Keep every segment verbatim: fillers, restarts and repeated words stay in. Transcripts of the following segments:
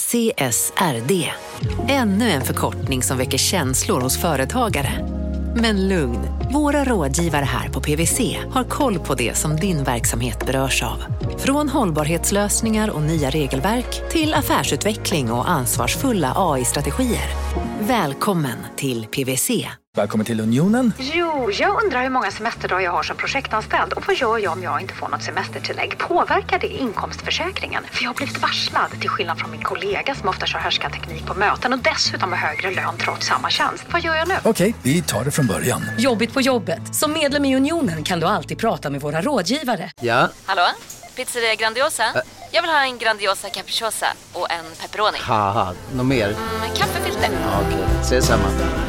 C S R D. Ännu en förkortning som väcker känslor hos företagare. Men lugn, våra rådgivare här på P W C har koll på det som din verksamhet berörs av. Från hållbarhetslösningar och nya regelverk till affärsutveckling och ansvarsfulla A I-strategier. Välkommen till P W C. Välkommen till Unionen. Jo, jag undrar hur många semesterdagar jag har som projektanställd. Och vad gör jag om jag inte får något semestertillägg? Påverkar det inkomstförsäkringen? För jag har blivit varslad, till skillnad från min kollega som ofta kör härskarteknik på möten och dessutom har högre lön trots samma tjänst. Vad gör jag nu? Okej, vi tar det från början. Jobbigt på jobbet. Som medlem i Unionen kan du alltid prata med våra rådgivare. Ja? Hallå? Pizzeria Grandiosa? Ä- Jag vill ha en Grandiosa capriciosa och en pepperoni. Haha, något mer? Mm, kaffefilter. Ja, okej, okay. Ses samma.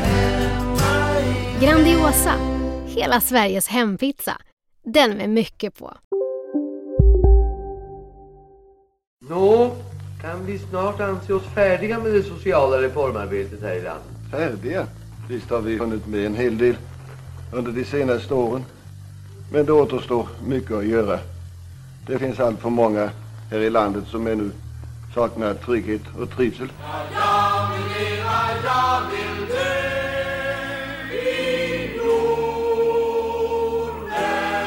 Grandiosa, hela Sveriges hempizza. Den med mycket på. Nå, kan vi snart anse oss färdiga med det sociala reformarbetet här i landet? Färdiga? Visst har vi hunnit med en hel del under de senaste åren. Men det återstår mycket att göra. Det finns allt för många här i landet som ännu saknar trygghet och trivsel. Jag vill leva, jag vill dö i Norden.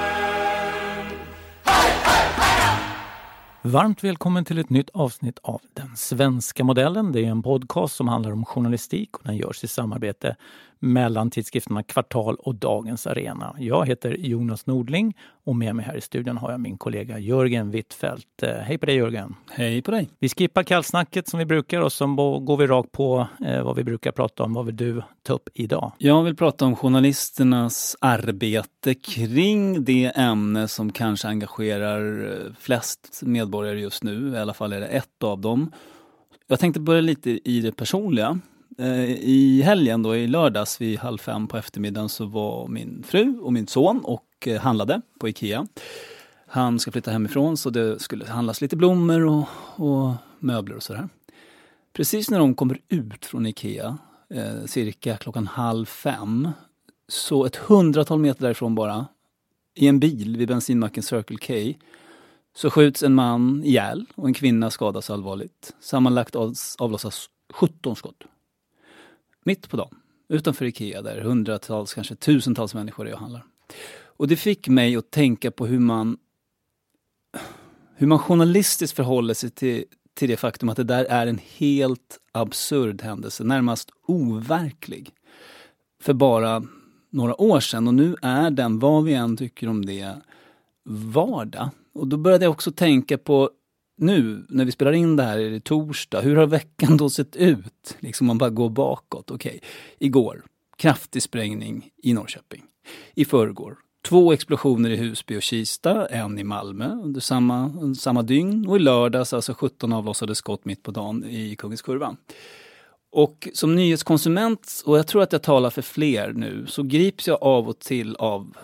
Hej, hej, hej! Varmt välkommen till ett nytt avsnitt av Den svenska modellen. Det är en podcast som handlar om journalistik och den görs i samarbete mellan tidskrifterna Kvartal och Dagens Arena. Jag heter Jonas Nordling och med mig här i studion har jag min kollega Jörgen Wittfeldt. Hej på dig Jörgen. Hej på dig. Vi skippar kallsnacket som vi brukar och så går vi rakt på eh, vad vi brukar prata om. Vad vill du ta upp idag? Jag vill prata om journalisternas arbete kring det ämne som kanske engagerar flest medborgare just nu. I alla fall är det ett av dem. Jag tänkte börja lite i det personliga. I helgen då, i lördags vid halv fem på eftermiddagen så var min fru och min son och handlade på Ikea. Han ska flytta hemifrån så det skulle handlas lite blommor och, och möbler och sådär. Precis när de kommer ut från Ikea, eh, cirka klockan halv fem, så ett hundratal meter därifrån bara, i en bil vid bensinmacken Circle K, så skjuts en man ihjäl och en kvinna skadas allvarligt. Sammanlagt avlossas sjutton skott. Mitt på dagen, utanför Ikea där hundratals, kanske tusentals människor är och handlar. Och det fick mig att tänka på hur man hur man journalistiskt förhåller sig till, till det faktum att det där är en helt absurd händelse, närmast overklig. För bara några år sedan, och nu är den, vad vi än tycker om det, vardag. Och då började jag också tänka på nu, när vi spelar in det här, är det torsdag. Hur har veckan då sett ut? Liksom man bara går bakåt. Okej, igår, kraftig sprängning i Norrköping. I förrgår, två explosioner i Husby och Kista. En i Malmö under samma, samma dygn. Och i lördags, alltså sjutton avlossade skott mitt på dagen i Kungens Kurva. Och som nyhetskonsument, och jag tror att jag talar för fler nu, så grips jag av och till av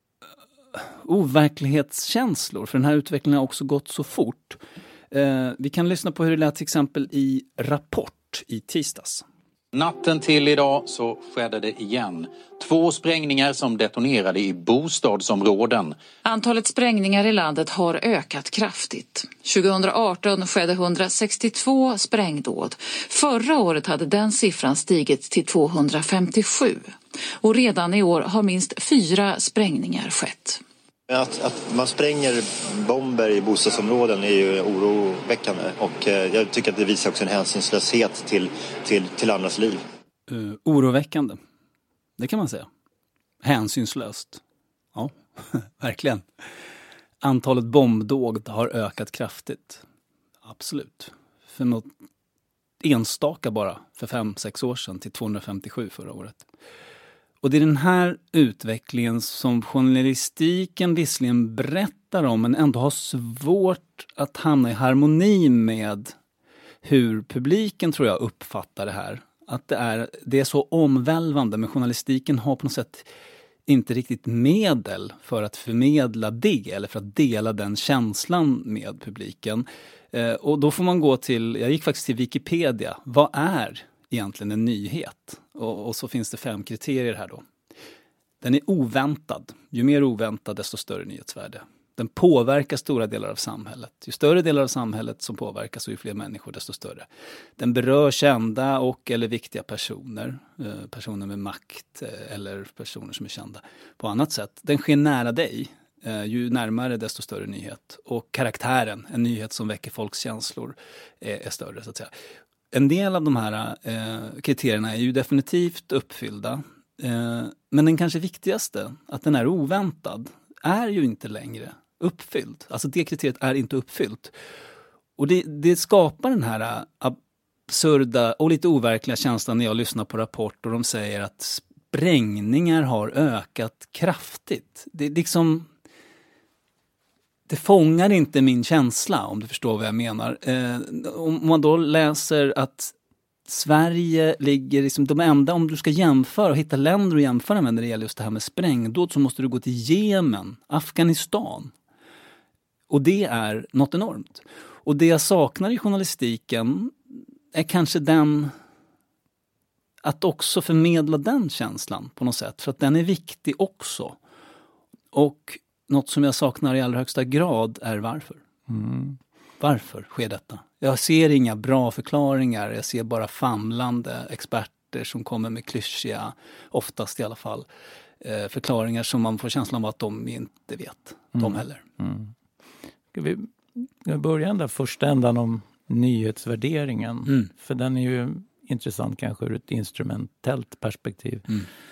overklighetskänslor, för den här utvecklingen har också gått så fort. Eh, vi kan lyssna på hur det lät till exempel i Rapport i tisdags. Natten till idag så skedde det igen. Två sprängningar som detonerade i bostadsområden. Antalet sprängningar i landet har ökat kraftigt. tjugo arton skedde hundrasextiotvå sprängdåd. Förra året hade den siffran stigit till tvåhundrafemtiosju. Och redan i år har minst fyra sprängningar skett. Att, att man spränger bomber i bostadsområden är ju oroväckande, och jag tycker att det visar också en hänsynslöshet till, till, till andras liv. Uh, oroväckande, det kan man säga. Hänsynslöst, ja, verkligen. Antalet bombdåd har ökat kraftigt, absolut. För något enstaka bara, för fem, sex år sedan till tvåhundrafemtiosju förra året. Och det är den här utvecklingen som journalistiken visserligen berättar om, men ändå har svårt att hamna i harmoni med hur publiken, tror jag, uppfattar det här. Att det är, det är så omvälvande, men journalistiken har på något sätt inte riktigt medel för att förmedla det, eller för att dela den känslan med publiken. Eh, och då får man gå till, jag gick faktiskt till Wikipedia, vad är egentligen en nyhet? Och, och så finns det fem kriterier här då. Den är oväntad. Ju mer oväntad, desto större nyhetsvärde. Den påverkar stora delar av samhället. Ju större delar av samhället som påverkas och ju fler människor desto större. Den berör kända och eller viktiga personer. Eh, personer med makt eh, eller personer som är kända på annat sätt. Den sker nära dig. Eh, ju närmare desto större nyhet. Och karaktären, en nyhet som väcker folks känslor, är, är större så att säga. En del av de här eh, kriterierna är ju definitivt uppfyllda. Eh, men den kanske viktigaste, att den är oväntad, är ju inte längre uppfylld. Alltså det kriteriet är inte uppfyllt. Och det, det skapar den här absurda och lite overkliga känslan när jag lyssnar på Rapport och de säger att sprängningar har ökat kraftigt. Det är liksom... Det fångar inte min känsla, om du förstår vad jag menar. Eh, om man då läser att Sverige ligger liksom de enda, om du ska jämföra och hitta länder att jämföra med när det gäller just det här med sprängdåd, så måste du gå till Jemen, Afghanistan. Och det är något enormt. Och det jag saknar i journalistiken är kanske den, att också förmedla den känslan på något sätt. För att den är viktig också. Och något som jag saknar i allra högsta grad är varför. Mm. Varför sker detta? Jag ser inga bra förklaringar. Jag ser bara famlande experter som kommer med klyschiga, oftast i alla fall, eh, förklaringar som man får känslan av att de inte vet. Mm. De heller. Mm. Ska vi, ska vi börja den där första ändan om nyhetsvärderingen? Mm. För den är ju intressant kanske ur ett instrumentellt perspektiv.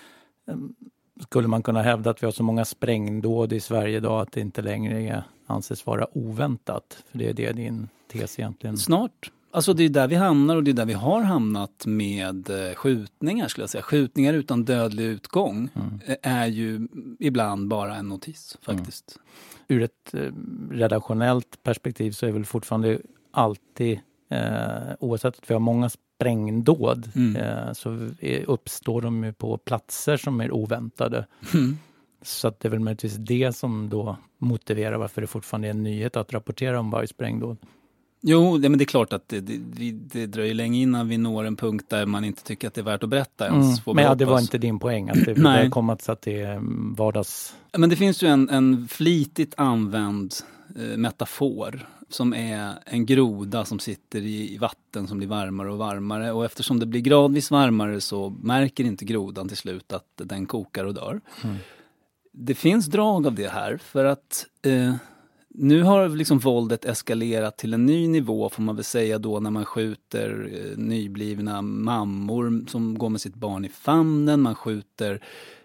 Mm. Skulle man kunna hävda att vi har så många sprängdåd i Sverige idag att det inte längre anses vara oväntat? För det är det din tes egentligen. Snart. Alltså det är där vi hamnar och det är där vi har hamnat med skjutningar skulle jag säga. Skjutningar utan dödlig utgång mm. är ju ibland bara en notis faktiskt. Mm. Ur ett eh, redaktionellt perspektiv så är väl fortfarande alltid, eh, oavsett att vi har många sprängdåd mm. eh, så är, uppstår de ju på platser som är oväntade. Mm. Så att det är väl möjligtvis det som då motiverar varför det fortfarande är en nyhet att rapportera om varje sprängdåd. Jo, det, men det är klart att det, det, det dröjer länge innan vi når en punkt där man inte tycker att det är värt att berätta ens. Mm. Men ja, det var inte din poäng att det har kommit så att det är vardags... Men det finns ju en, en flitigt använd eh, metafor som är en groda som sitter i, i vatten som blir varmare och varmare. Och eftersom det blir gradvis varmare så märker inte grodan till slut att den kokar och dör. Mm. Det finns drag av det här för att... Eh, Nu har liksom våldet eskalerat till en ny nivå får man väl säga då när man skjuter eh, nyblivna mammor som går med sitt barn i famnen. Man skjuter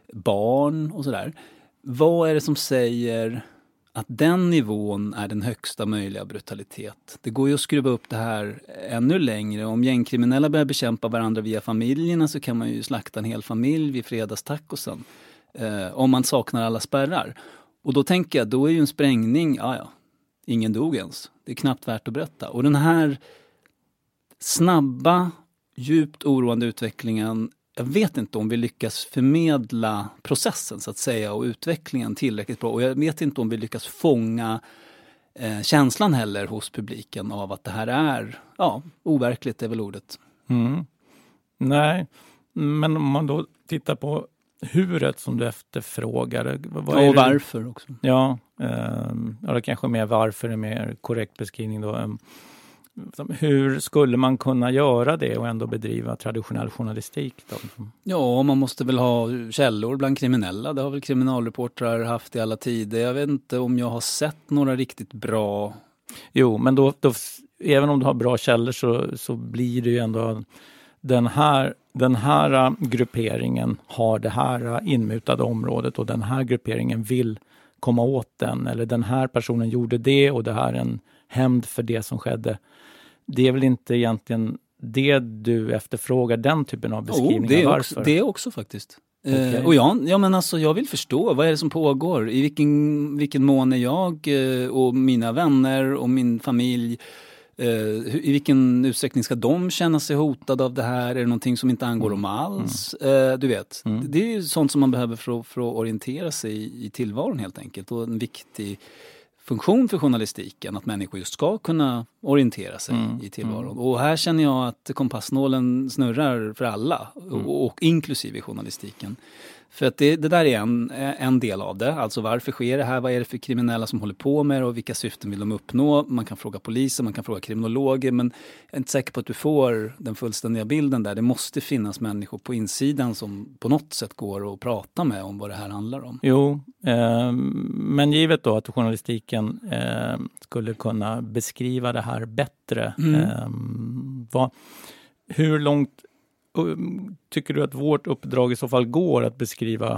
barn och sådär. Vad är det som säger att den nivån är den högsta möjliga brutalitet? Det går ju att skruva upp det här ännu längre. Om gängkriminella börjar bekämpa varandra via familjerna så kan man ju slakta en hel familj vid fredagstacosen. Eh, om man saknar alla spärrar. Och då tänker jag, då är ju en sprängning, ja ja, ingen dog ens. Det är knappt värt att berätta. Och den här snabba, djupt oroande utvecklingen, jag vet inte om vi lyckas förmedla processen så att säga och utvecklingen tillräckligt bra. Och jag vet inte om vi lyckas fånga eh, känslan heller hos publiken av att det här är, ja, overkligt är väl ordet. Mm. Nej, men om man då tittar på huret som du efterfrågar. Vad är och varför det? Också. Ja, eh, eller kanske mer varför är mer korrekt beskrivning då. Eh, hur skulle man kunna göra det och ändå bedriva traditionell journalistik då? Ja, man måste väl ha källor bland kriminella. Det har väl kriminalreportrar haft i alla tider. Jag vet inte om jag har sett några riktigt bra... Jo, men då, då även om du har bra källor så, så blir det ju ändå den här Den här grupperingen har det här inmutade området och den här grupperingen vill komma åt den. Eller den här personen gjorde det och det här är en hämnd för det som skedde. Det är väl inte egentligen det du efterfrågar, den typen av beskrivning. Oh, det, är varför? också, det är också faktiskt. Okay. Eh, och jag, ja, men alltså, jag vill förstå, vad är det som pågår? I vilken, vilken mån är jag eh, och mina vänner och min familj... Uh, I vilken utsträckning ska de känna sig hotade av det här? Är det någonting som inte angår dem alls? Mm. Uh, du vet, mm. det är ju sånt som man behöver för, för att orientera sig i, i tillvaron helt enkelt. Och en viktig funktion för journalistiken att människor just ska kunna orientera sig mm. i tillvaron. Mm. Och här känner jag att kompassnålen snurrar för alla mm. och, och inklusive journalistiken. För att det, det där är en, en del av det. Alltså varför sker det här? Vad är det för kriminella som håller på med det? Och vilka syften vill de uppnå? Man kan fråga polisen, man kan fråga kriminologer. Men jag är inte säker på att du får den fullständiga bilden där. Det måste finnas människor på insidan som på något sätt går att prata med om vad det här handlar om. Jo, eh, men givet då att journalistiken eh, skulle kunna beskriva det här bättre. Mm. Eh, vad, hur långt tycker du att vårt uppdrag i så fall går att beskriva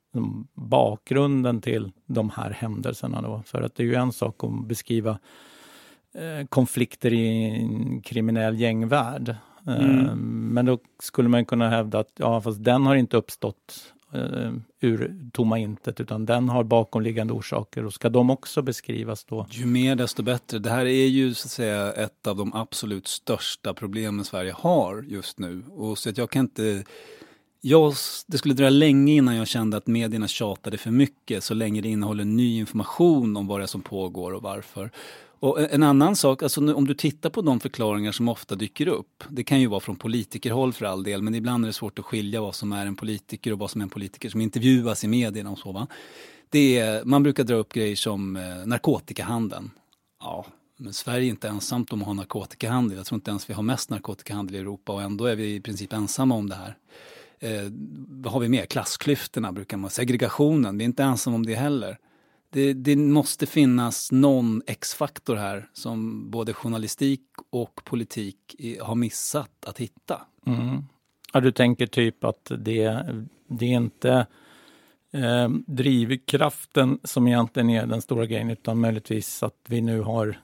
bakgrunden till de här händelserna då? För att det är ju en sak att beskriva eh, konflikter i en kriminell gängvärld. Mm. Eh, men då skulle man kunna hävda att ja, fast den har inte uppstått eh, ur tomma intet, utan den har bakomliggande orsaker, och ska de också beskrivas då? Ju mer desto bättre. Det här är ju så att säga ett av de absolut största problemen Sverige har just nu. Och så att jag kan inte... Jag, det skulle dröja länge innan jag kände att medierna tjatade för mycket, så länge det innehåller ny information om vad det är som pågår och varför. Och en annan sak, alltså om du tittar på de förklaringar som ofta dyker upp, det kan ju vara från politikerhåll för all del, men ibland är det svårt att skilja vad som är en politiker och vad som är en politiker som intervjuas i medierna och så, va? Det är, man brukar dra upp grejer som eh, narkotikahandeln. Ja, men Sverige är inte ensamt om att ha narkotikahandel. Jag tror inte ens vi har mest narkotikahandel i Europa, och ändå är vi i princip ensamma om det här. Eh, vad har vi mer? Klassklyftorna brukar man, segregationen, vi är inte ensamma om det heller. Det, det måste finnas någon X-faktor här som både journalistik och politik har missat att hitta. Mm. Ja, du tänker typ att det, det är inte eh, drivkraften som egentligen är den stora grejen, utan möjligtvis att vi nu har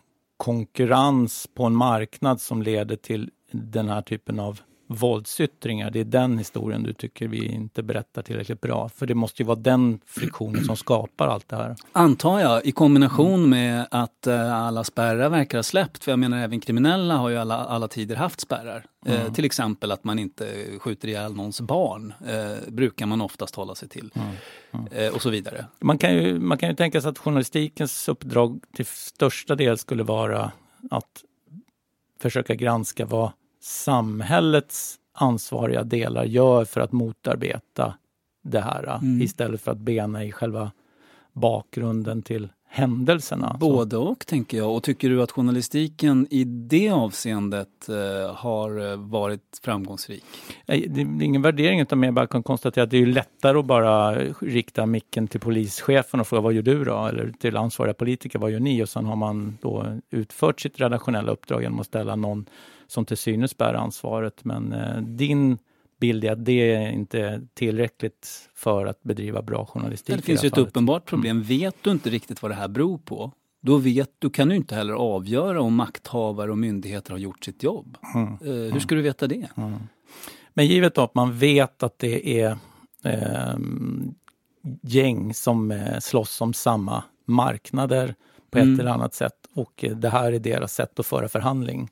konkurrens på en marknad som leder till den här typen av våldsyttringar. Det är den historien du tycker vi inte berättar tillräckligt bra. För det måste ju vara den friktionen som skapar allt det här. Antar jag, i kombination med att uh, alla spärrar verkar ha släppt. För jag menar, även kriminella har ju alla, alla tider haft spärrar. Mm. Uh, till exempel att man inte skjuter ihjäl någons barn. Uh, brukar man oftast hålla sig till. Mm. Mm. Uh, och så vidare. Man kan, ju, man kan ju tänka sig att journalistikens uppdrag till största del skulle vara att försöka granska vad samhällets ansvariga delar gör för att motarbeta det här, mm. istället för att bena i själva bakgrunden till händelserna. Både och, tänker jag. Och tycker du att journalistiken i det avseendet eh, har varit framgångsrik? Det är ingen värdering, utan jag bara kan konstatera att det är lättare att bara rikta micken till polischefen och fråga vad gör du då? Eller till ansvariga politiker, vad gör ni? Och sen har man då utfört sitt redaktionella uppdrag genom att ställa någon som till synes bär ansvaret. Men eh, din bild är att det är inte tillräckligt för att bedriva bra journalistik. Det finns ju ett uppenbart problem. Mm. Vet du inte riktigt vad det här beror på, då vet du, kan du inte heller avgöra om makthavare och myndigheter har gjort sitt jobb. Mm. Eh, hur mm. ska du veta det? Mm. Men givet då att man vet att det är eh, gäng som eh, slåss om samma marknader på ett mm. eller annat sätt, och eh, det här är deras sätt att föra förhandling.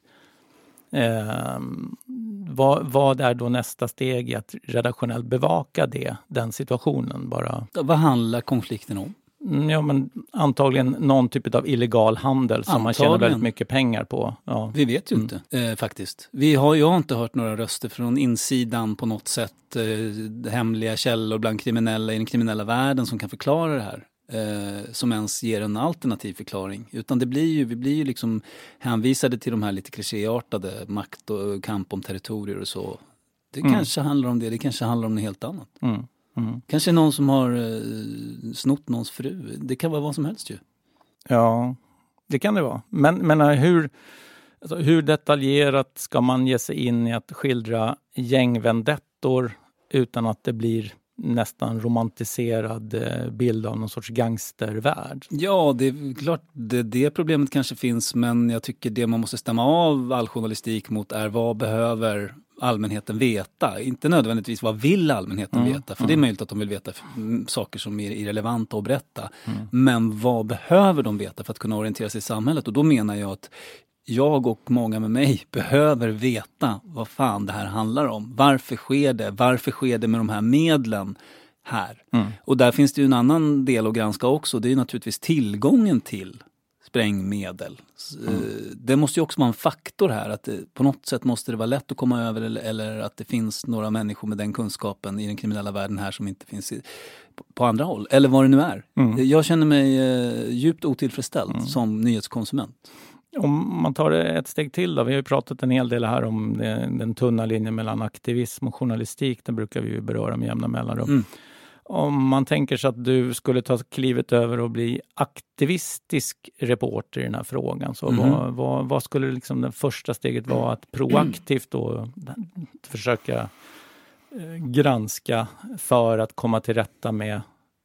Eh, vad, vad är då nästa steg i att redaktionellt bevaka det, den situationen? Bara? Vad handlar konflikten om? Ja, men antagligen någon typ av illegal handel som antagligen. Man tjänar väldigt mycket pengar på. Ja. Vi vet ju mm. inte eh, faktiskt. Vi har, jag har inte hört några röster från insidan på något sätt, eh, hemliga källor bland kriminella i den kriminella världen som kan förklara det här. Eh, som ens ger en alternativ förklaring. Utan det blir ju, vi blir ju liksom hänvisade till de här lite klichéartade makt och kamp om territorier och så. Det mm. kanske handlar om det, det kanske handlar om något helt annat. Mm. Mm. Kanske någon som har eh, snott någons fru. Det kan vara vad som helst ju. Ja, det kan det vara. Men, men hur, alltså, hur detaljerat ska man ge sig in i att skildra gängvendettor utan att det blir nästan romantiserad bild av någon sorts gangstervärld? Ja, det är klart det, det problemet kanske finns, men jag tycker det man måste stämma av all journalistik mot är vad behöver allmänheten veta? Inte nödvändigtvis vad vill allmänheten mm, veta, för mm. det är möjligt att de vill veta saker som är irrelevanta att berätta. Mm. Men vad behöver de veta för att kunna orientera sig i samhället? Och då menar jag att jag och många med mig behöver veta vad fan det här handlar om. Varför sker det? Varför sker det med de här medlen här? Mm. Och där finns det ju en annan del att granska också. Det är naturligtvis tillgången till sprängmedel. Mm. Det måste ju också vara en faktor här, att det, på något sätt måste det vara lätt att komma över eller, eller att det finns några människor med den kunskapen i den kriminella världen här som inte finns i, på, på andra håll, eller vad det nu är. Mm. Jag känner mig eh, djupt otillfredsställd mm. som nyhetskonsument. Om man tar det ett steg till då, vi har ju pratat en hel del här om det, den tunna linjen mellan aktivism och journalistik, den brukar vi ju beröra med jämna mellanrum. Mm. Om man tänker sig att du skulle ta klivet över och bli aktivistisk reporter i den här frågan, så mm. vad, vad, vad skulle liksom det första steget vara att proaktivt då försöka eh, granska för att komma till rätta med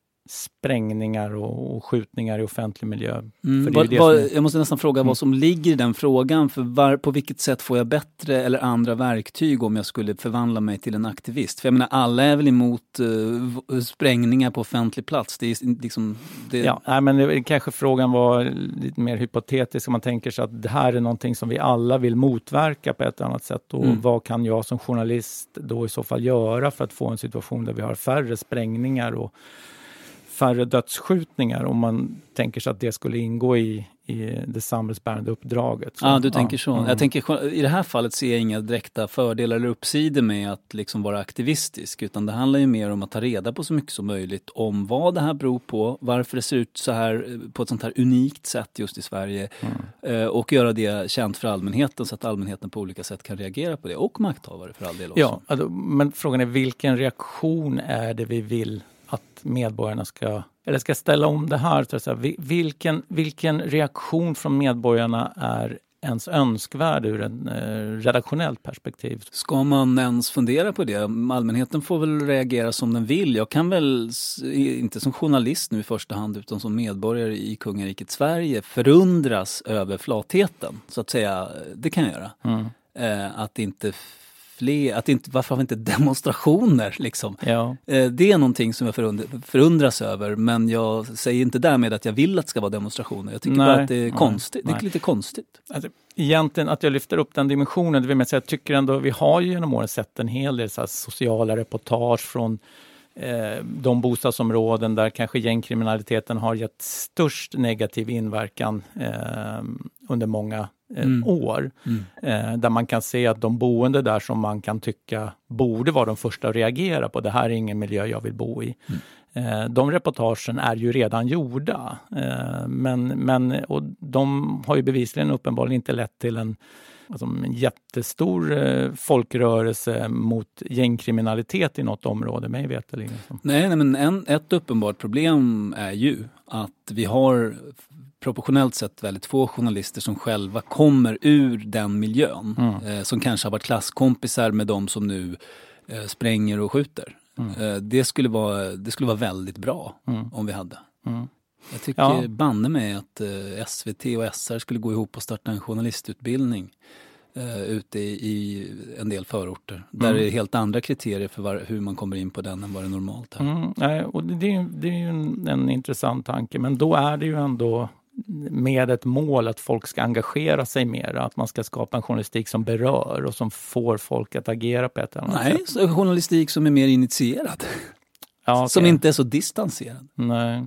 sprängningar och, och skjutningar i offentlig miljö? Mm, för vad, det vad, är... Jag måste nästan fråga mm. vad som ligger i den frågan, för var, på vilket sätt får jag bättre eller andra verktyg om jag skulle förvandla mig till en aktivist? För jag menar, alla är väl emot uh, sprängningar på offentlig plats. Det är liksom, det... Ja, nej, men det, kanske frågan var lite mer hypotetisk om man tänker sig att det här är någonting som vi alla vill motverka på ett annat sätt. Och mm. vad kan jag som journalist då i så fall göra för att få en situation där vi har färre sprängningar och färre dödsskjutningar, om man tänker sig att det skulle ingå i, i det samhällsbärande uppdraget. Ja, ah, du tänker så. Mm. Jag tänker, i det här fallet ser jag inga direkta fördelar eller uppsidor med att liksom vara aktivistisk, utan det handlar ju mer om att ta reda på så mycket som möjligt om vad det här beror på, varför det ser ut så här på ett sånt här unikt sätt just i Sverige mm. och göra det känt för allmänheten så att allmänheten på olika sätt kan reagera på det, och makthavare för all del också. Ja, alltså, men frågan är vilken reaktion är det vi vill att medborgarna ska, eller ska ställa om det här. Så att säga, vilken, vilken reaktion från medborgarna är ens önskvärd ur en eh, redaktionellt perspektiv? Ska man ens fundera på det? Allmänheten får väl reagera som den vill. Jag kan väl, inte som journalist nu i första hand, utan som medborgare i kungariket Sverige, förundras över flatheten, så att säga. Det kan jag göra. Mm. Eh, att inte att inte, varför har vi inte demonstrationer liksom? Ja. Det är någonting som jag förund- förundras över, men jag säger inte därmed att jag vill att det ska vara demonstrationer. Jag tycker nej, bara att det är nej, konstigt. Nej. Det är lite konstigt. Alltså, egentligen att jag lyfter upp den dimensionen, det vill jag säga, jag tycker ändå vi har ju genom åren sett en hel del så här sociala reportage från eh, de bostadsområden där kanske gängkriminaliteten har gett störst negativ inverkan eh, under många Mm. år. Mm. Eh, där man kan se att de boende där som man kan tycka borde vara de första att reagera på, det här är ingen miljö jag vill bo i. Mm. Eh, de reportagen är ju redan gjorda. Eh, men, men, och de har ju bevisligen uppenbarligen inte lett till en, alltså en jättestor eh, folkrörelse mot gängkriminalitet i något område, mig veterligen. Nej, nej, men en, ett uppenbart problem är ju att vi har proportionellt sett väldigt få journalister som själva kommer ur den miljön. Mm. Eh, som kanske har varit klasskompisar med de som nu eh, spränger och skjuter. Mm. Eh, det, skulle vara, det skulle vara väldigt bra mm. om vi hade. Mm. Jag tycker ja. banne mig att eh, S V T och S R skulle gå ihop och starta en journalistutbildning eh, ute i, i en del förorter. Mm. Där är det helt andra kriterier för var, hur man kommer in på den än vad det normalt är. Mm. Nej, och det, är, det är ju en, en intressant tanke, men då är det ju ändå med ett mål att folk ska engagera sig mer, att man ska skapa en journalistik som berör och som får folk att agera på ett annat Nej, sätt. Nej, journalistik som är mer initierad. Ja, okay. Som inte är så distanserad. Nej.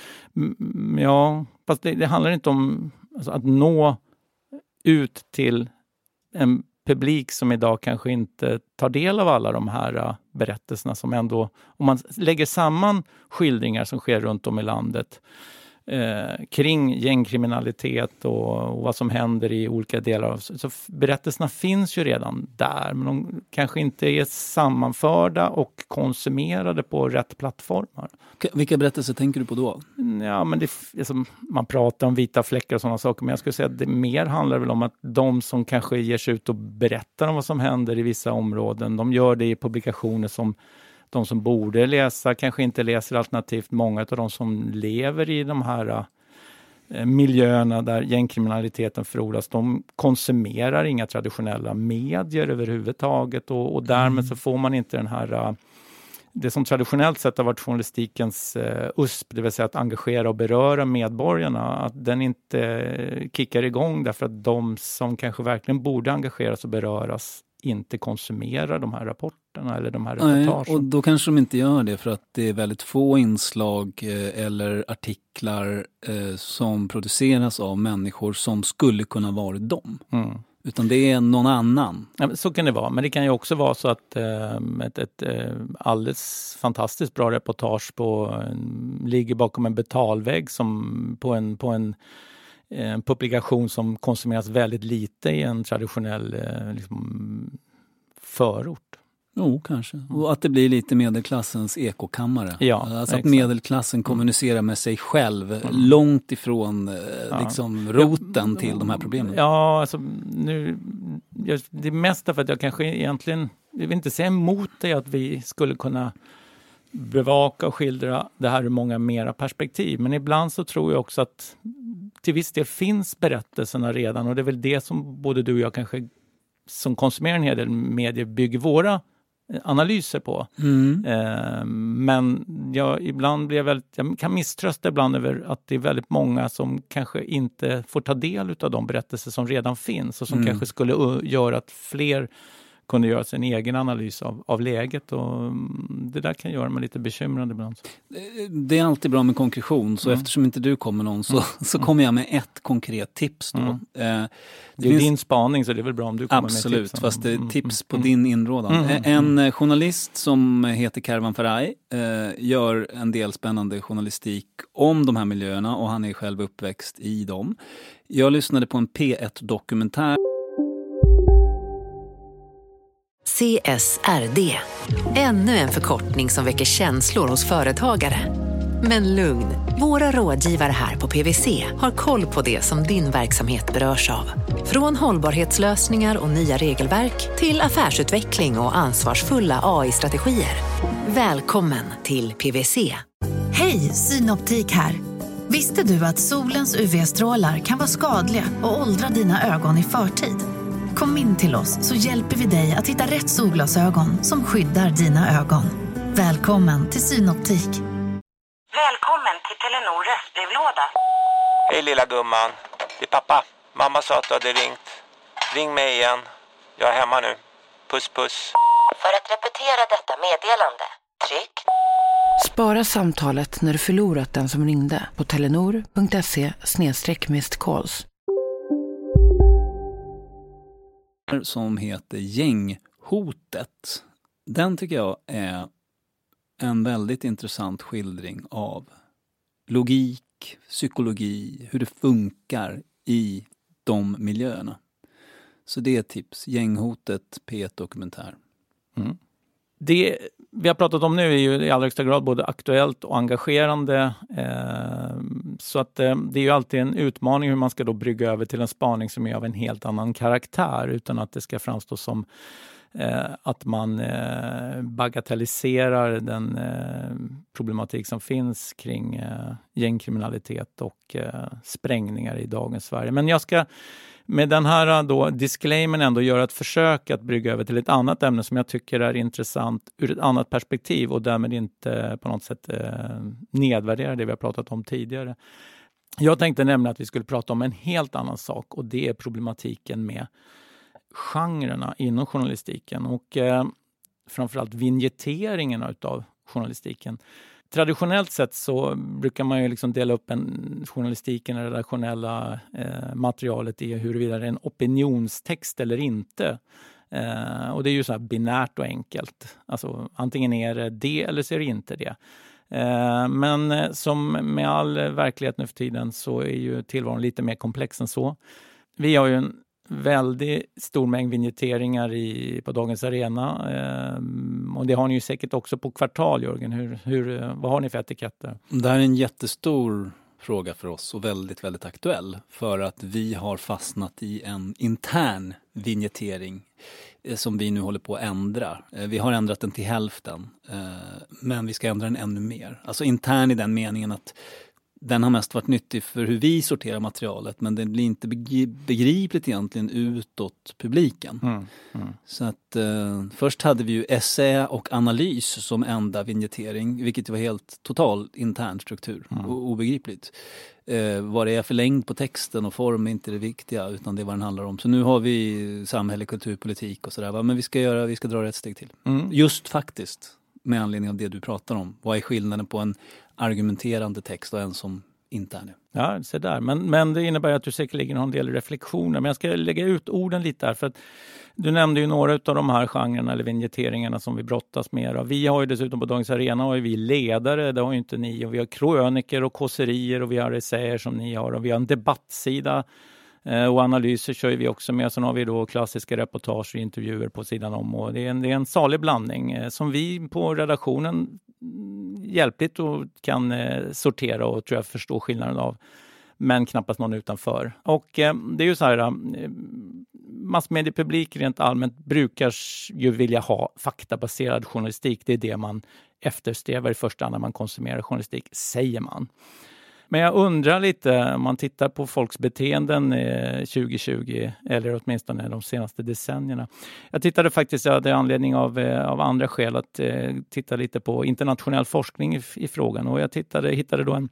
Ja, fast det, det handlar inte om alltså, att nå ut till en publik som idag kanske inte tar del av alla de här uh, berättelserna som ändå, om man lägger samman skildringar som sker runt om i landet Eh, kring gängkriminalitet och, och vad som händer i olika delar av, så berättelserna finns ju redan där, men de kanske inte är sammanförda och konsumerade på rätt plattformar. Vilka berättelser tänker du på då? Ja, men det, alltså, man pratar om vita fläckar och sådana saker, men jag skulle säga att det mer handlar väl om att de som kanske ger sig ut och berättar om vad som händer i vissa områden, de gör det i publikationer som de som borde läsa kanske inte läser, alternativt många av de som lever i de här eh, miljöerna där gängkriminaliteten frodas, de konsumerar inga traditionella medier överhuvudtaget, och, och därmed mm. så får man inte den här uh, det som traditionellt sett har varit journalistikens uh, U S P, det vill säga att engagera och beröra medborgarna, att den inte uh, kickar igång därför att de som kanske verkligen borde engageras och beröras inte konsumerar de här rapporterna. rapporterna eller de här reportagen. Nej, och då kanske de inte gör det för att det är väldigt få inslag eh, eller artiklar eh, som produceras av människor som skulle kunna vara dem. Mm. Utan det är någon annan. Ja, så kan det vara. Men det kan ju också vara så att eh, ett, ett eh, alldeles fantastiskt bra reportage på, eh, ligger bakom en betalvägg som på en, på en, eh, en publikation som konsumeras väldigt lite i en traditionell eh, liksom, förort. Jo, kanske. Och att det blir lite medelklassens ekokammare. Ja, alltså att exakt. Medelklassen kommunicerar med sig själv mm. långt ifrån eh, ja. liksom roten ja. till de här problemen. Ja, alltså nu jag, det är mest för att jag kanske egentligen jag vill inte säga emot det att vi skulle kunna bevaka och skildra det här ur många mera perspektiv. Men ibland så tror jag också att till viss del finns berättelserna redan och det är väl det som både du och jag kanske som konsumerar en hel del medier bygger våra analyser på. Mm. Eh, men jag, ibland blir jag, väldigt, jag kan misströsta ibland över att det är väldigt många som kanske inte får ta del av de berättelser som redan finns och som mm. kanske skulle uh, göra att fler kunde göra sin egen analys av, av läget och det där kan göra mig lite bekymrad ibland. Det är alltid bra med konkretion så mm. eftersom inte du kommer någon så, mm. så kommer jag med ett konkret tips då. Mm. Eh, det, det är finns... din spaning så det är väl bra om du kommer Absolut, med tips. Absolut, fast det är tips på mm. din inrådan. Mm. En mm. journalist som heter Kervan Faraj eh, gör en del spännande journalistik om de här miljöerna och han är själv uppväxt i dem. Jag lyssnade på en P ett-dokumentär. C S R D. Ännu en förkortning som väcker känslor hos företagare. Men lugn, våra rådgivare här på P V C har koll på det som din verksamhet berörs av. Från hållbarhetslösningar och nya regelverk till affärsutveckling och ansvarsfulla A I-strategier. Välkommen till P V C. Hej, Synoptik här. Visste du att solens U V-strålar kan vara skadliga och åldra dina ögon i förtid? Kom in till oss så hjälper vi dig att hitta rätt solglasögon som skyddar dina ögon. Välkommen till Synoptik. Välkommen till Telenor röstbrevlåda. Hej lilla gumman, det är pappa. Mamma sa att du hade ringt. Ring mig igen. Jag är hemma nu. Puss puss. För att repetera detta meddelande, tryck. Spara samtalet när du förlorat den som ringde på telenor punkt se slash missed calls. Som heter Gänghotet. Den tycker jag är en väldigt intressant skildring av logik, psykologi, hur det funkar i de miljöerna. Så det är ett tips. Gänghotet, P ett-dokumentär. Mm. Det vi har pratat om nu är ju i allra högsta grad både aktuellt och engagerande. Eh, så att eh, det är ju alltid en utmaning hur man ska då brygga över till en spaning som är av en helt annan karaktär utan att det ska framstå som eh, att man eh, bagatelliserar den eh, problematik som finns kring eh, gängkriminalitet och eh, sprängningar i dagens Sverige. Men jag ska med den här då disclaimen ändå göra ett försök att brygga över till ett annat ämne som jag tycker är intressant ur ett annat perspektiv och därmed inte på något sätt eh, nedvärdera det vi har pratat om tidigare. Jag tänkte nämligen att vi skulle prata om en helt annan sak och det är problematiken med genrerna inom journalistiken och eh, framförallt vignetteringen av journalistiken. Traditionellt sett så brukar man ju liksom dela upp en journalistiken, det redaktionella eh, materialet i huruvida det är en opinionstext eller inte. Eh, och det är ju så här binärt och enkelt. Alltså antingen är det det eller så är det inte det. Eh, men eh, som med all verklighet nu för tiden så är ju tillvaron lite mer komplex än så. Vi har ju en väldigt stor mängd vignetteringar i, på Dagens Arena. Eh, och det har ni ju säkert också på Kvartal, Jörgen. Hur, hur, vad har ni för etiketter? Det här är en jättestor fråga för oss och väldigt, väldigt aktuell. För att vi har fastnat i en intern vignettering eh, som vi nu håller på att ändra. Eh, vi har ändrat den till hälften. Eh, men vi ska ändra den ännu mer. Alltså intern i den meningen att den har mest varit nyttig för hur vi sorterar materialet, men den blir inte begripligt egentligen utåt publiken. Mm, mm. Så att eh, först hade vi ju essä och analys som enda vignettering, vilket var helt total intern struktur mm. och obegripligt. Eh, vad det är för längd på texten och form är inte det viktiga, utan det är vad den handlar om. Så nu har vi samhälle, kulturpolitik och sådär, men vi ska göra, vi ska dra ett steg till. Mm. Just faktiskt, med anledning av det du pratar om. Vad är skillnaden på en argumenterande text och en som inte är det? Ja, så där. Men, men det innebär att du säkerligen har en del reflektioner. Men jag ska lägga ut orden lite där, för att du nämnde ju några av de här genrerna eller vignetteringarna som vi brottas med. Och vi har ju dessutom på Dagens Arena har ju vi ledare, det har ju inte ni. Och vi har kröniker och kåserier och vi har essäer som ni har. Och vi har en debattsida och analyser kör vi också med. Sen har vi då klassiska reportage och intervjuer på sidan om. Och det är en, det är en salig blandning som vi på redaktionen hjälpligt och kan sortera och tror jag förstå skillnaden av. Men knappast någon utanför. Och eh, det är ju så här, eh, massmediepublik rent allmänt brukar ju vilja ha faktabaserad journalistik. Det är det man eftersträvar i första hand när man konsumerar journalistik, säger man. Men jag undrar lite, om man tittar på folks beteenden eh, tjugo tjugo, eller åtminstone de senaste decennierna. Jag tittade faktiskt, jag hade anledning av, eh, av andra skäl att eh, titta lite på internationell forskning i, i frågan. Och jag tittade, hittade då en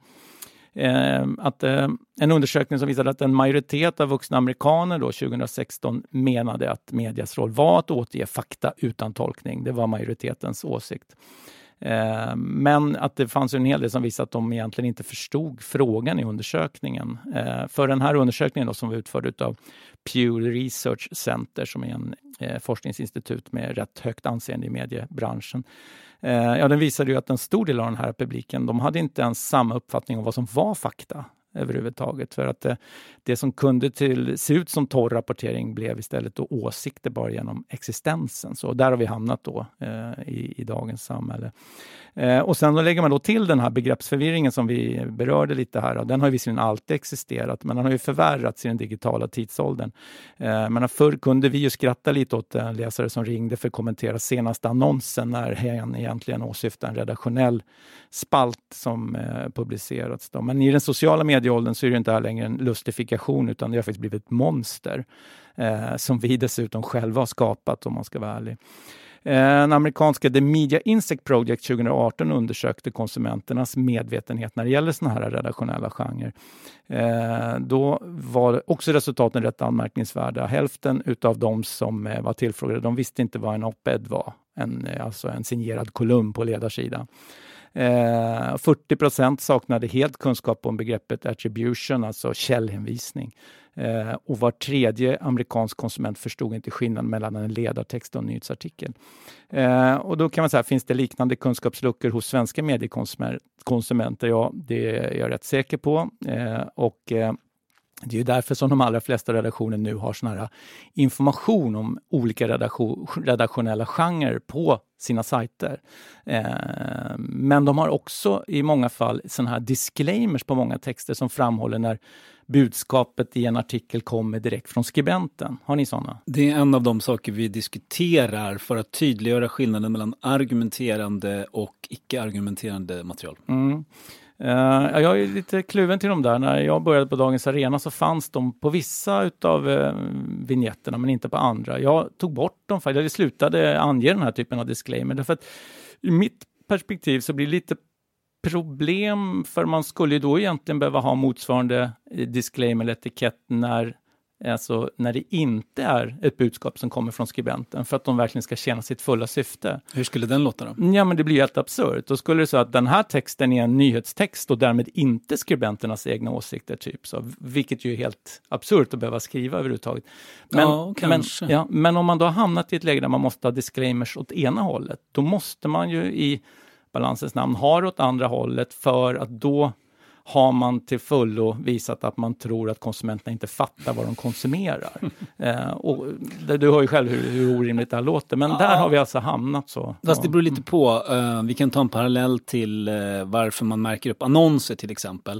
Eh, att, eh, en undersökning som visade att en majoritet av vuxna amerikaner då tjugo sexton menade att medias roll var att återge fakta utan tolkning. Det var majoritetens åsikt. Eh, men att det fanns en hel del som visade att de egentligen inte förstod frågan i undersökningen. Eh, för den här undersökningen då, som var utförd av Pew Research Center, som är en eh, forskningsinstitut med rätt högt anseende i mediebranschen. Eh, ja, den visade ju att en stor del av den här publiken, de hade inte ens samma uppfattning om vad som var fakta överhuvudtaget. För att det, det som kunde till, se ut som torr rapportering blev istället då åsikter bara genom existensen. Så där har vi hamnat då eh, i, i dagens samhälle. Eh, och sen då lägger man då till den här begreppsförvirringen som vi berörde lite här. Och den har ju visserligen alltid existerat, men den har ju förvärrats i den digitala tidsåldern. Eh, men förr kunde vi ju skratta lite åt en läsare som ringde för att kommentera senaste annonsen när hen egentligen åsyftar en redaktionell spalt som eh, publicerats då. Men i den sociala medieåldern så är det inte här längre en lustifikation, utan det har faktiskt blivit ett monster eh, som vi dessutom själva har skapat, om man ska vara ärlig. Den amerikanska The Media Insect Project tjugo arton undersökte konsumenternas medvetenhet när det gäller såna här redaktionella genrer. Eh, då var också resultaten rätt anmärkningsvärda. Hälften utav de som eh, var tillfrågade, de visste inte vad en op-ed var. En, alltså en signerad kolumn på ledarsidan. Eh, fyrtio procent saknade helt kunskap om begreppet attribution, alltså källhänvisning. Eh, och var tredje amerikansk konsument förstod inte skillnaden mellan en ledartext och en nyhetsartikel. Eh, och då kan man säga, finns det liknande kunskapsluckor hos svenska mediekonsumenter? Ja, det är jag rätt säker på. Eh, och eh, det är ju därför som de allra flesta redaktioner nu har sån här information om olika redaktion, redaktionella genrer på sina sajter. Eh, men de har också i många fall såna här disclaimers på många texter som framhåller när budskapet i en artikel kommer direkt från skribenten. Har ni sådana? Det är en av de saker vi diskuterar för att tydliggöra skillnaden mellan argumenterande och icke-argumenterande material. Mm. Uh, jag är lite kluven till dem där. När jag började på Dagens Arena så fanns de på vissa utav uh, vignetterna, men inte på andra. Jag tog bort dem för att jag slutade ange den här typen av disclaimer. Därför att i mitt perspektiv så blir det lite problem, för man skulle då egentligen behöva ha motsvarande disclaimer eller etikett när, alltså, när det inte är ett budskap som kommer från skribenten, för att de verkligen ska tjäna sitt fulla syfte. Hur skulle den låta då? Ja, men det blir ju helt absurt. Då skulle det så att den här texten är en nyhetstext och därmed inte skribenternas egna åsikter, typ. Så, vilket ju är helt absurt att behöva skriva överhuvudtaget. Men, ja, kanske. Men, ja, men om man då har hamnat i ett läge där man måste ha disclaimers åt ena hållet, då måste man ju i balansens namn ha det åt andra hållet, för att då har man till fullo visat att man tror att konsumenterna inte fattar vad de konsumerar. eh, och du hör ju själv hur, hur orimligt det här låter, men ja. Där har vi alltså hamnat så. Fast det beror lite på. Uh, vi kan ta en parallell till uh, varför man märker upp annonser till exempel. Mm.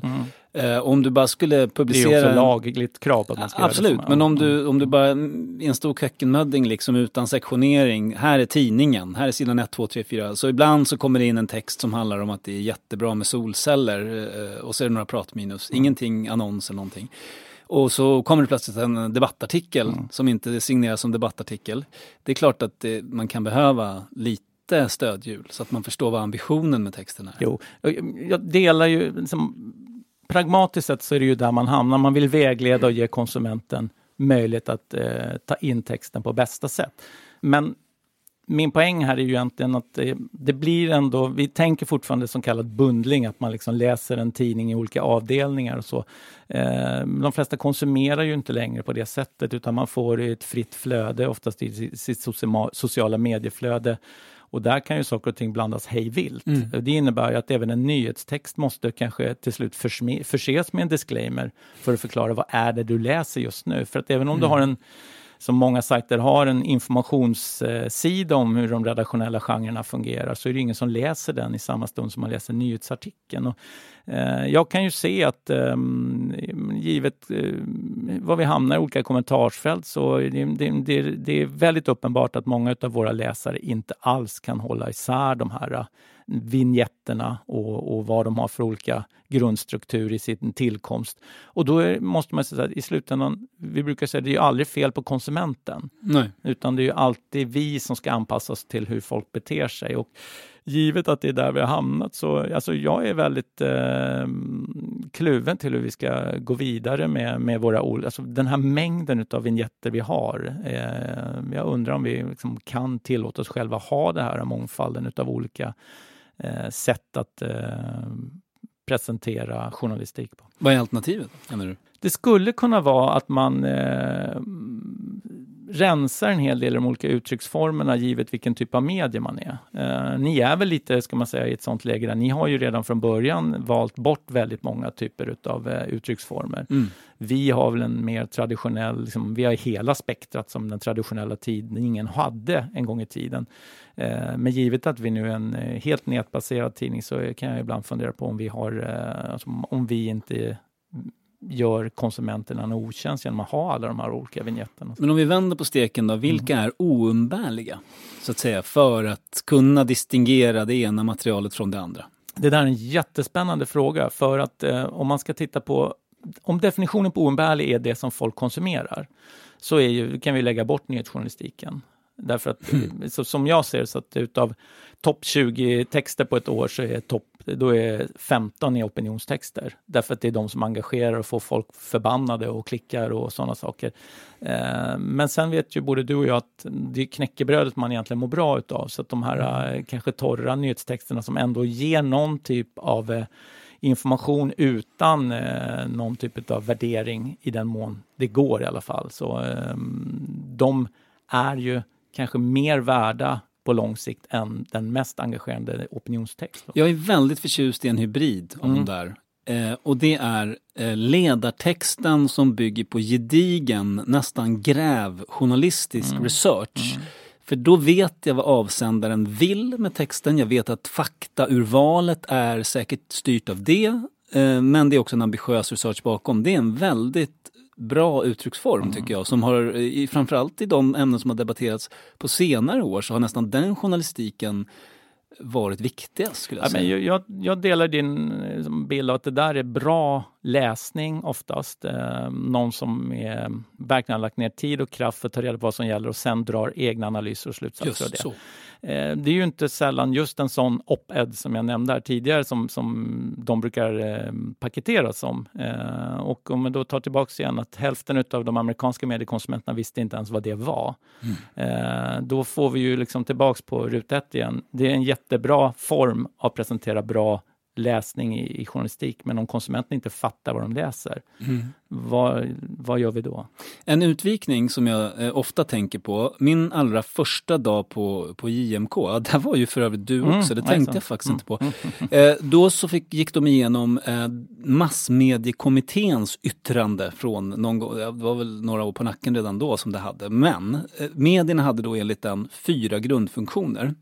Eh, om du bara skulle publicera... Det är också lagligt krav på att man ska absolut, göra det. men om du, om du bara i en stor kökkenmödding liksom utan sektionering, här är tidningen, här är sidan ett, två, tre, fyra. Så ibland så kommer det in en text som handlar om att det är jättebra med solceller eh, och så är det några pratminus, mm. ingenting annons eller någonting. Och så kommer det plötsligt en debattartikel mm. som inte signeras som debattartikel. Det är klart att det, man kan behöva lite stödhjul så att man förstår vad ambitionen med texten är. Jo, jag delar ju... Liksom, pragmatiskt sett så är det ju där man hamnar. Man vill vägleda och ge konsumenten möjlighet att eh, ta in texten på bästa sätt. Men min poäng här är ju egentligen att det, det blir ändå, vi tänker fortfarande som kallad bundling, att man liksom läser en tidning i olika avdelningar och så. Eh, de flesta konsumerar ju inte längre på det sättet, utan man får ett fritt flöde, oftast i sitt sociala medieflöde. Och där kan ju saker och ting blandas hej vilt. Mm. Det innebär ju att även en nyhetstext måste kanske till slut försme- förses med en disclaimer för att förklara vad är det du läser just nu. För att även om mm. du har en, som många sajter har, en informationssida om hur de redaktionella genrerna fungerar, så är det ingen som läser den i samma stund som man läser nyhetsartikeln. Och, eh, jag kan ju se att eh, givet eh, vad vi hamnar i olika kommentarsfält, så det, det, det, det är väldigt uppenbart att många av våra läsare inte alls kan hålla isär de här vignetterna och, och vad de har för olika grundstruktur i sin tillkomst. Och då är, måste man säga att i slutändan, vi brukar säga att det är ju aldrig fel på konsumenten. Nej. Utan det är ju alltid vi som ska anpassas till hur folk beter sig. Och givet att det är där vi har hamnat, så alltså jag är väldigt eh, kluven till hur vi ska gå vidare med, med våra ord. Alltså den här mängden av vignetter vi har. Eh, jag undrar om vi liksom kan tillåta oss själva ha det här mångfalden av olika eh, sätt att eh, presentera journalistik på. Vad är alternativet, menar du? Det skulle kunna vara att man eh, rensar en hel del av de olika uttrycksformerna givet vilken typ av media man är. Eh, ni är väl lite, ska man säga, i ett sånt läge där ni har ju redan från början valt bort väldigt många typer av eh, uttrycksformer. Mm. Vi har väl en mer traditionell, liksom, vi har hela spektrat som den traditionella tidningen hade en gång i tiden. Eh, men givet att vi nu är en eh, helt nätbaserad tidning, så kan jag ibland fundera på om vi har, eh, alltså, om vi inte gör konsumenterna en otjänst genom att ha alla de här olika vignetten. Men om vi vänder på steken då, vilka mm. är oumbärliga så att säga för att kunna distingera det ena materialet från det andra? Det där är en jättespännande fråga, för att eh, om man ska titta på, om definitionen på oumbärlig är det som folk konsumerar, så är ju, kan vi lägga bort nyhetsjournalistiken. Därför att, mm. så, som jag ser så att utav topp tjugo texter på ett år, så är topp, då är femton i opinionstexter. Därför att det är de som engagerar och får folk förbannade och klickar och sådana saker. Eh, men sen vet ju både du och jag att det är knäckebrödet man egentligen mår bra utav. Så att de här mm. eh, kanske torra nyhetstexterna som ändå ger någon typ av eh, information utan eh, någon typ av värdering, i den mån det går i alla fall. Så eh, de är ju kanske mer värda på lång sikt än den mest engagerande opinionstext. Jag är väldigt förtjust i en hybrid av mm. de där. Eh, och det är eh, ledartexten som bygger på gedigen, nästan grävjournalistisk mm. research. Mm. För då vet jag vad avsändaren vill med texten. Jag vet att faktaurvalet är säkert styrt av det. Eh, men det är också en ambitiös research bakom. Det är en väldigt bra uttrycksform mm. tycker jag, som har i, framförallt i de ämnen som har debatterats på senare år, så har nästan den journalistiken varit viktigast, skulle jag ja, säga. Men jag, jag delar din bild av att det där är bra läsning oftast. Eh, någon som är, verkligen har lagt ner tid och kraft för att ta reda på vad som gäller och sen drar egna analyser och slutsatser av det. Så. Eh, det är ju inte sällan just en sån op-ed som jag nämnde här tidigare som, som de brukar eh, paketeras som. Eh, och om vi då tar tillbaka igen att hälften av de amerikanska mediekonsumenterna visste inte ens vad det var. Mm. Eh, då får vi ju liksom tillbaka på ruta ett igen. Det är en jättebra form att presentera bra läsning i, i journalistik, men om konsumenten inte fattar vad de läser, mm. vad, vad gör vi då? En utvikning som jag eh, ofta tänker på, min allra första dag på, på J M K, där var ju för övrigt du också, mm, det tänkte jag faktiskt mm. inte på. Eh, då så fick, gick de igenom eh, massmediekommitténs yttrande från någon gång, det var väl några år på nacken redan då som det hade, men eh, medierna hade då enligt den fyra grundfunktioner: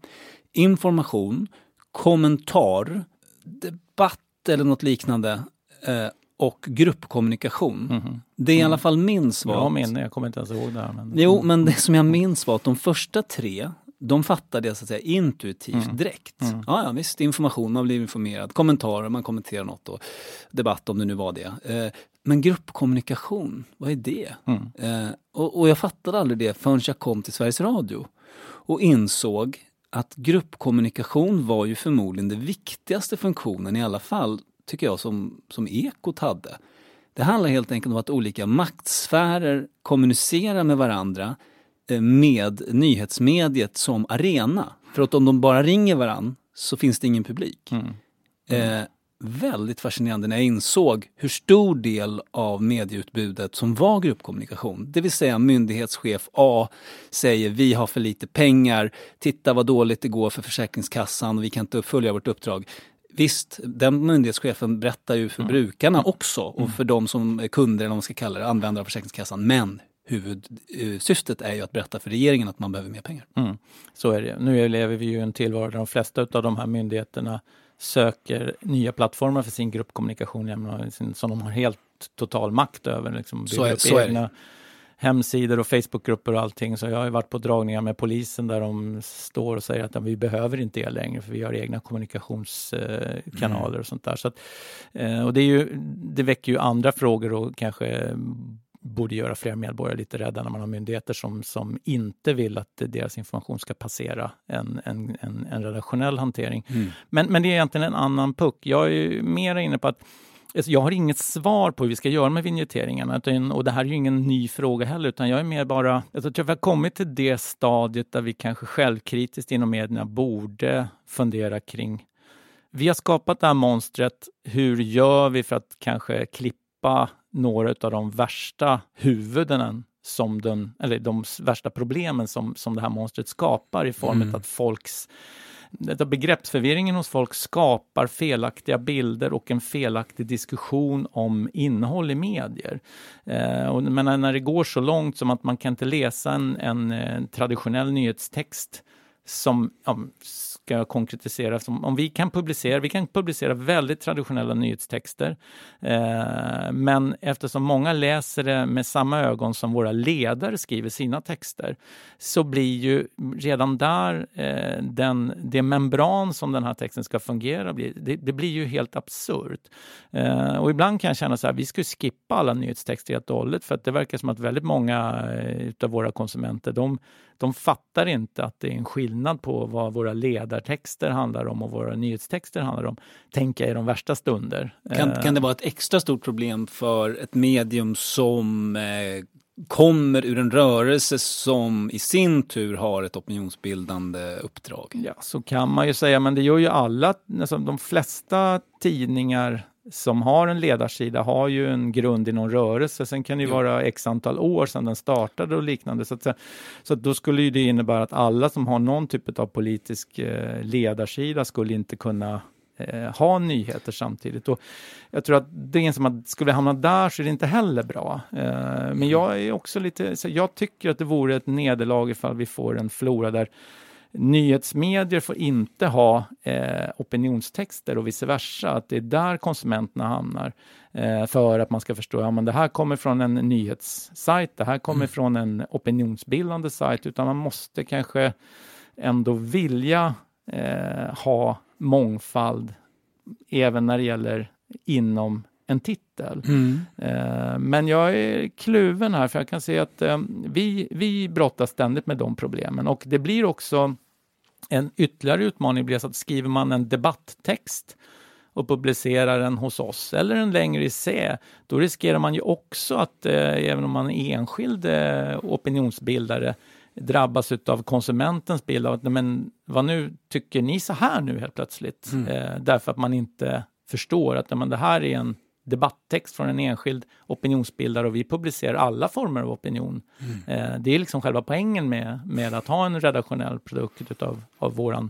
information, kommentar, debatt eller något liknande eh, och gruppkommunikation. Mm-hmm. Det är i alla fall min svar. Jag minns, jag kommer inte ens ihåg det här. Men... Jo, men det som jag minns var att de första tre, de fattade jag så att säga intuitivt mm. direkt. Mm. Ja, ja, visst, information, man blir informerad. Kommentarer, man kommenterar något och debatt om det nu var det. Eh, men gruppkommunikation, vad är det? Mm. Eh, och, och jag fattade aldrig det förrän jag kom till Sveriges Radio och insåg att gruppkommunikation var ju förmodligen den viktigaste funktionen i alla fall, tycker jag, som, som Ekot hade. Det handlar helt enkelt om att olika maktsfärer kommunicerar med varandra med nyhetsmediet som arena. För att om de bara ringer varann så finns det ingen publik. Mm. Mm. Eh, väldigt fascinerande när jag insåg hur stor del av medieutbudet som var gruppkommunikation. Det vill säga myndighetschef A säger vi har för lite pengar, titta vad dåligt det går för Försäkringskassan och vi kan inte följa vårt uppdrag. Visst, den myndighetschefen berättar ju för mm. brukarna också och mm. för de som är kunder eller vad man ska kalla det, användare av Försäkringskassan, men huvudsyftet är ju att berätta för regeringen att man behöver mer pengar. Mm. Så är det. Nu lever vi ju i en tillvaro där de flesta av de här myndigheterna söker nya plattformar för sin gruppkommunikation som de har helt total makt över. Liksom, så är, så egna är hemsidor och Facebookgrupper och allting. Så jag har ju varit på dragningar med polisen där de står och säger att ja, vi behöver inte er längre för vi har egna kommunikationskanaler mm. och sånt där. Så att, och det, är ju, det väcker ju andra frågor och kanske borde göra fler medborgare lite rädda när man har myndigheter som, som inte vill att deras information ska passera en, en, en, en redaktionell hantering. Mm. Men, men det är egentligen en annan puck. Jag är ju mer inne på att alltså jag har inget svar på hur vi ska göra med vignetteringarna. Utan, och det här är ju ingen ny fråga heller. Utan jag är mer bara... Jag tror att vi har kommit till det stadiet där vi kanske självkritiskt inom medierna borde fundera kring... Vi har skapat det här monstret. Hur gör vi för att kanske klippa några av de värsta huvudena som den, eller de värsta problemen som, som det här monstret skapar i form mm. av att folks detta begreppsförvirringen hos folk skapar felaktiga bilder och en felaktig diskussion om innehåll i medier. Eh, och, men när det går så långt som att man kan inte läsa en, en, en traditionell nyhetstext som ja, ska konkretisera. Som, om vi kan publicera, vi kan publicera väldigt traditionella nyhetstexter. Eh, men eftersom många läser det med samma ögon som våra ledare skriver sina texter så blir ju redan där eh, den, det membran som den här texten ska fungera, blir, det, det blir ju helt absurt. Eh, och ibland kan jag känna så här, vi ska skippa alla nyhetstexter helt och hållet för att det verkar som att väldigt många eh, av våra konsumenter, de De fattar inte att det är en skillnad på vad våra ledartexter handlar om och våra nyhetstexter handlar om. Tänka i de värsta stunder. Kan, kan det vara ett extra stort problem för ett medium som eh, kommer ur en rörelse som i sin tur har ett opinionsbildande uppdrag? Ja, så kan man ju säga. Men det gör ju alla, alltså de flesta tidningar som har en ledarsida har ju en grund i någon rörelse. Sen kan det ju vara x antal år sedan den startade och liknande. Så, att, så att då skulle ju det innebära att alla som har någon typ av politisk eh, ledarsida skulle inte kunna eh, ha nyheter samtidigt. Och jag tror att det är som att skulle hamna där så är det inte heller bra. Eh, men jag är också lite, så jag tycker att det vore ett nederlag ifall vi får en flora där nyhetsmedier får inte ha eh, opinionstexter och vice versa. Att det är där konsumenterna hamnar eh, för att man ska förstå att ja, det här kommer från en nyhetssajt, det här kommer mm. från en opinionsbildande sajt. Utan man måste kanske ändå vilja eh, ha mångfald även när det gäller inom en titel. Mm. Eh, men jag är kluven här för jag kan se att eh, vi, vi brottas ständigt med de problemen och det blir också en ytterligare utmaning blir så att skriver man en debatttext och publicerar den hos oss eller en längre essä, då riskerar man ju också att eh, även om man är enskild eh, opinionsbildare drabbas av konsumentens bild av att men vad nu tycker ni så här nu helt plötsligt mm. eh, därför att man inte förstår att men det här är en debatttext från en enskild opinionsbildare och vi publicerar alla former av opinion. Mm. Eh, det är liksom själva poängen med, med att ha en redaktionell produkt utav, av våran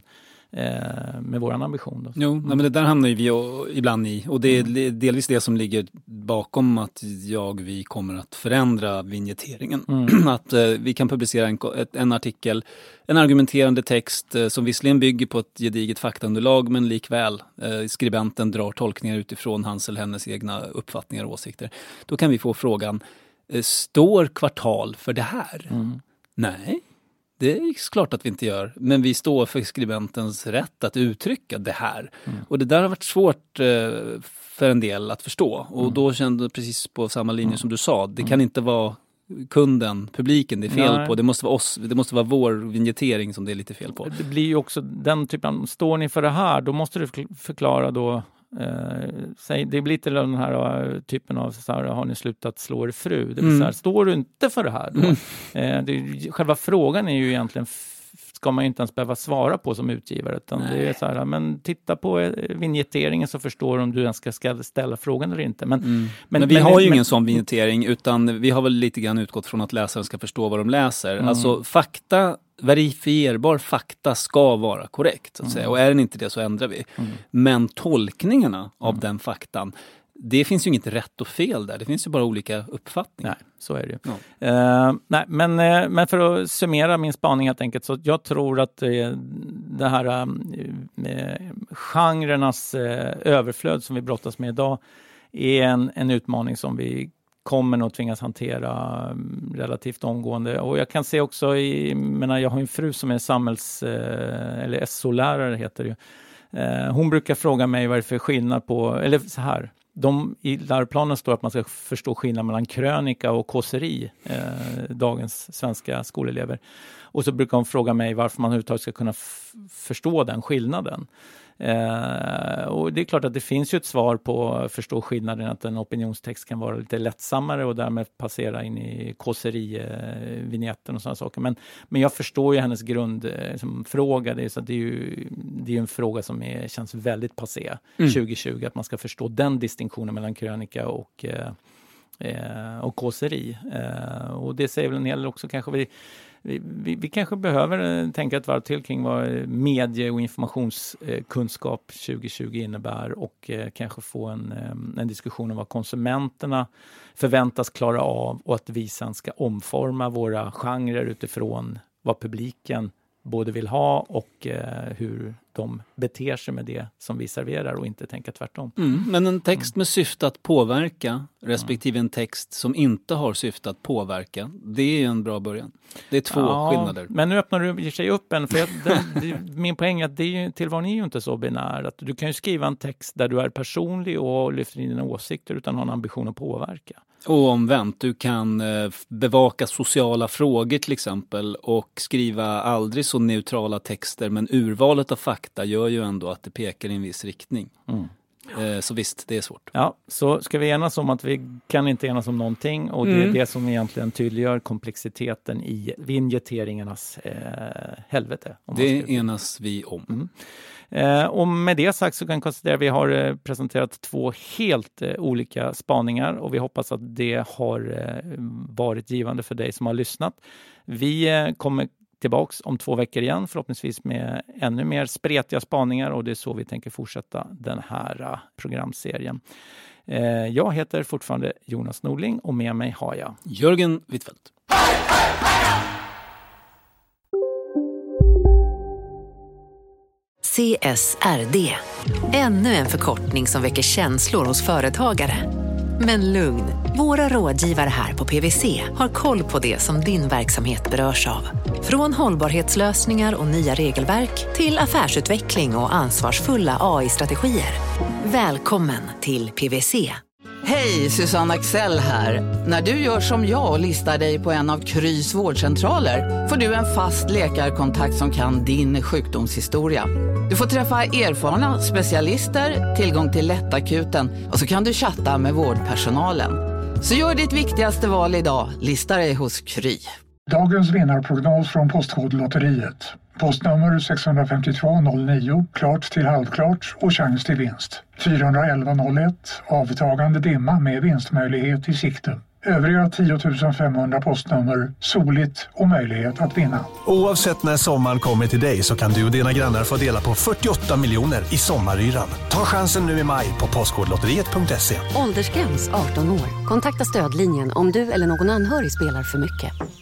eh, med våran ambition. Då. Jo, men det där hamnar ju vi ibland i. Och det är mm. delvis det som ligger bakom att jag, vi kommer att förändra vignetteringen. Mm. Att eh, vi kan publicera en, en artikel, en argumenterande text eh, som visserligen bygger på ett gediget faktaunderlag, men likväl eh, skribenten drar tolkningar utifrån hans eller hennes egna uppfattningar och åsikter. Då kan vi få frågan, eh, står Kvartal för det här? Mm. Nej. Det är klart att vi inte gör, men vi står för skribentens rätt att uttrycka det här. Mm. Och det där har varit svårt eh, för en del att förstå. Och mm. då kände jag precis på samma linje mm. som du sa. Det kan inte vara kunden, publiken det är fel Nej. på. Det måste vara oss, det måste vara vår vignettering som det är lite fel på. Det blir ju också den typen, står ni för det här, då måste du förklara då. Eh, säg, det blir lite den här typen av så här, har ni slutat slå er fru? Det vill mm. så här, står du inte för det här då? Mm. Eh, det, själva frågan är ju egentligen ska man ju inte ens behöva svara på som utgivare, utan Nej. det är så här, men titta på vignetteringen så förstår du om du ens ska ställa frågan eller inte. Men, mm. men, men vi men, har ju men, ingen sån vignettering, utan vi har väl lite grann utgått från att läsaren ska förstå vad de läser. Mm. Alltså fakta, verifierbar fakta ska vara korrekt. Så att säga. Mm. Och är den inte det så ändrar vi. Mm. Men tolkningarna av mm. den faktan, det finns ju inget rätt och fel där. Det finns ju bara olika uppfattningar. Nej, så är det ju. Ja. Uh, nej, men, uh, men för att summera min spaning helt enkelt, så jag tror att uh, det här uh, genrernas uh, överflöd som vi brottas med idag är en, en utmaning som vi kommer nog tvingas hantera um, relativt omgående. Och jag kan se också, i, menar, jag har en fru som är samhälls- uh, eller S O-lärare heter det ju. Uh, hon brukar fråga mig vad det är för skillnad på, eller så här, de, i läroplanen står att man ska förstå skillnad mellan krönika och kåseri, eh, dagens svenska skolelever. Och så brukar hon fråga mig varför man överhuvudtaget ska kunna f- förstå den skillnaden. Eh, och det är klart att det finns ju ett svar på att förstå skillnaden, att en opinionstext kan vara lite lättsammare och därmed passera in i kåseri-vignetten och sådana saker. Men, men jag förstår ju hennes grundfråga. Det är, så att det är ju det är en fråga som är, känns väldigt passé mm. tjugo tjugo, att man ska förstå den distinktionen mellan krönika och, eh, och kåseri. Eh, och det säger väl en hel del också kanske vi Vi, vi, vi kanske behöver tänka ett varv till kring vad medie- och informationskunskap tjugo tjugo innebär och eh, kanske få en, en diskussion om vad konsumenterna förväntas klara av och att vi sen ska omforma våra genrer utifrån vad publiken både vill ha och eh, hur de beter sig med det som vi serverar och inte tänka tvärtom. Mm, men en text med syfte att påverka respektive en text som inte har syfte att påverka, det är en bra början. Det är två ja, skillnader. Men nu öppnar du i sig upp en, för jag, den, det, min poäng är att det är ju, tillvaron är ju inte så binär. Att du kan ju skriva en text där du är personlig och lyfter in dina åsikter utan har en ambition att påverka. Och omvänt, du kan eh, bevaka sociala frågor till exempel och skriva aldrig så neutrala texter, men urvalet av fakta gör ju ändå att det pekar i en viss riktning. Mm. Eh, så visst, det är svårt. Ja, så ska vi enas om att vi kan inte enas om någonting och det är mm. det som egentligen tydliggör komplexiteten i vignetteringarnas eh, helvete. Det enas vi om. Mm. Eh, och med det sagt så kan jag konstatera att vi har eh, presenterat två helt eh, olika spaningar och vi hoppas att det har eh, varit givande för dig som har lyssnat. Vi eh, kommer tillbaks om två veckor igen, förhoppningsvis med ännu mer spretiga spaningar och det är så vi tänker fortsätta den här uh, programserien. Eh, jag heter fortfarande Jonas Norling och med mig har jag Jörgen Wittfeldt. C S R D. Ännu en förkortning som väcker känslor hos företagare. Men lugn, våra rådgivare här på P V C har koll på det som din verksamhet berörs av. Från hållbarhetslösningar och nya regelverk till affärsutveckling och ansvarsfulla A I-strategier. Välkommen till P V C. Hej, Susanne Axel här. När du gör som jag och listar dig på en av Krys vårdcentraler får du en fast läkarkontakt som kan din sjukdomshistoria. Du får träffa erfarna specialister, tillgång till lättakuten och så kan du chatta med vårdpersonalen. Så gör ditt viktigaste val idag, lista dig hos Kry. Dagens vinnarprognos från Postkodlotteriet. Postnummer sex fem två noll nio, klart till halvklart och chans till vinst. fyra ett ett noll ett, avtagande dimma med vinstmöjlighet i sikte. Övriga tio femhundra postnummer soligt och möjlighet att vinna. Oavsett när sommaren kommer till dig så kan du och dina grannar få dela på fyrtioåtta miljoner i sommaryran. Ta chansen nu i maj på postkodlotteriet punkt se. Åldersgräns arton år. Kontakta stödlinjen om du eller någon anhörig spelar för mycket.